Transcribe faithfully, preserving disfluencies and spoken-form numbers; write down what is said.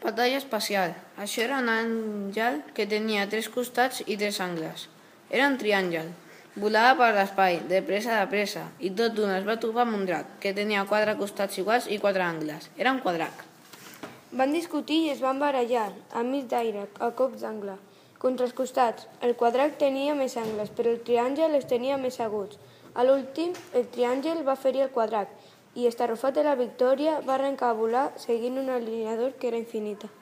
Batalla espacial. Això era un àngel que tenia tres costats i tres angles. Era un triàngel. Volava per l'espai, de pressa de pressa, i tot d'una es va trobar amb un drac, que tenia quatre costats iguals i quatre angles. Era un quadrac. Van discutir i es van barallar, a mig d'aire, a cops d'angle. Contra els costats, el quadrac tenia més angles, però el triàngel els tenia més aguts. A l'últim, el triàngel va ferir el quadrac, i estarrufat de la victòria va arrencar a volar seguint una línia d'or que era infinita.